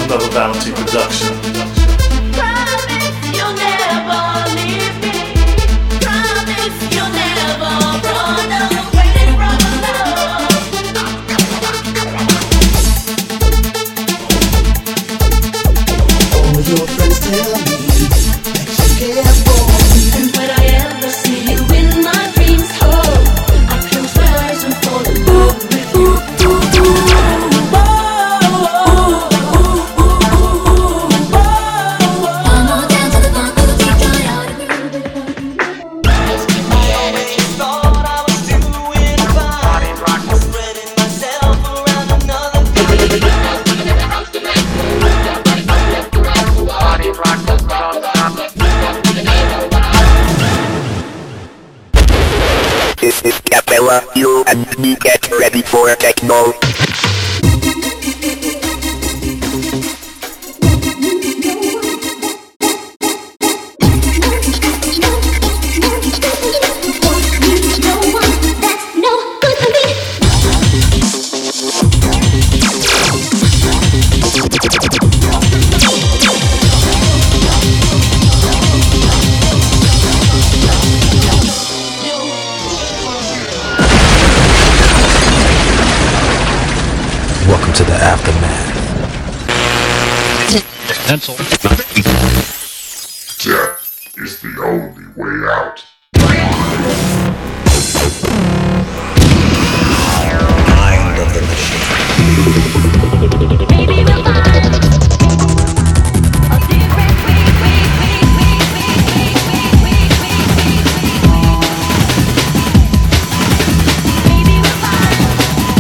Another Bounty production. Promise you'll never leave me. Promise you'll never run away from love. All your friends tell me that you care for me. And when I ever see you in my dreams, oh, I close my eyes and fall in love with you. This is Capella, you and me get ready for techno. Welcome to the aftermath. Pencil. Death is the only way out. Mind of the machine. Maybe we'll find a different way. Maybe we'll find a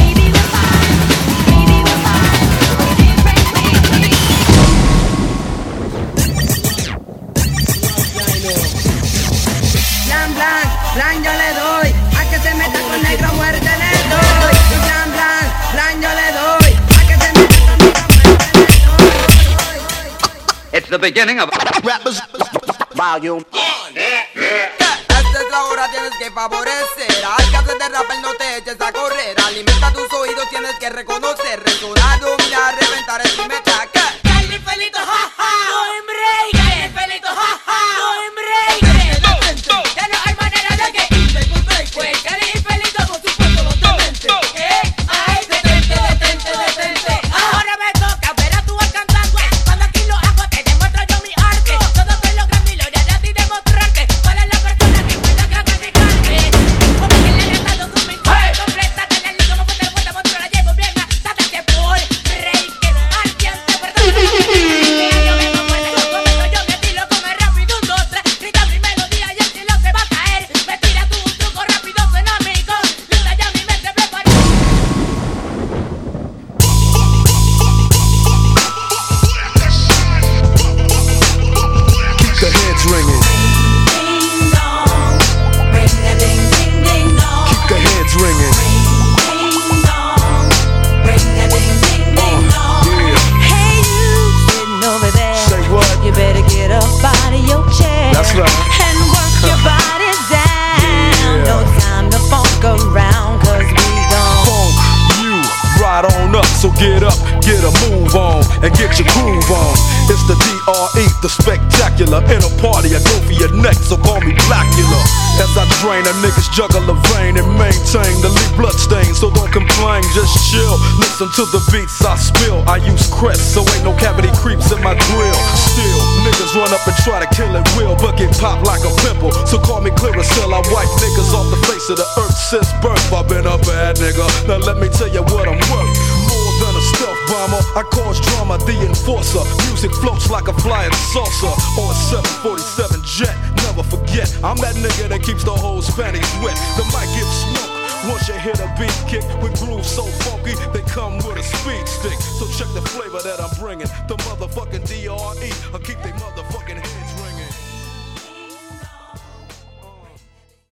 Blan, blan, blan yo le doy. A que se meta con negro muerte le doy. Y blan, blan, blan yo le doy. A que se meta con negro muerte le doy. It's the beginning of Rappers Volume. Esta es la hora, tienes que favorecer. Al que haces de rapper no te eches a correr. Alimenta tus oídos, tienes que reconocer. Resonar, dominar, reventar el primer ataque. Cali Felito, ja, ja. No embregue. Cali Felito, ja, ja. No embregue. Ya no hay manera de que irte con break. Pues Cali Felito, por supuesto, no te mente. Ay, detente. Ahora me toca ver a tu cantante. Cuando aquí lo hago, te demuestro yo mi arte. Todo estoy logrando y lo haré a ti demostrarte. ¿Cuál es la persona que cuenta que haga de carne? Como que le han dado su misión completa. Tener listo como te vuelta, monstruo la llevo bien. Date por rey, que alguien te perdone. Que yo vengo fuerte, lo comento yo, mi estilo como es rápido, 1, 2, 3. Grita mi melodía y el estilo te va a caer. Me tira tú un truco rápido, suena amigo. Luda ya mi mente prepara. Keep the heads ringing. Ding dong, ring a ding ding ding dong. Keep the heads ringing. Ding dong, ring a ding ding ding dong. Yeah. Hey, you sitting over there. Say what? You better get up out of your chair. That's right. And work your body down. Yeah. No time to funk around, cause we gon' Funk you right on up, so get up, get a move on, and get your groove on. It's the DRE, the spectacular. In a party, I go for your neck, so call me Blackula. As I drain, a niggas juggle a vein and maintain the lead blood stain. So don't complain, just chill. Listen to the beats I spill. I use Crest, so ain't no cavity creeps in my grill. Still, niggas run up and try to kill it real, but get popped like a pimple. So call me Clearasil. I wipe niggas off the face of the earth since birth. I've been a bad nigga. Now let me tell you what I'm worth. More than a stealth bomber, I cause drama, the enforcer. Music floats like a flying saucer on a 747 jet. Never forget, I'm that nigga that keeps the whole panties wet. The mic gets smoked once you hit a beat kick with grooves so funky they come with a speed stick. So check the flavor that I'm bringing. The motherfucking DRE, I keep they motherfucking hands.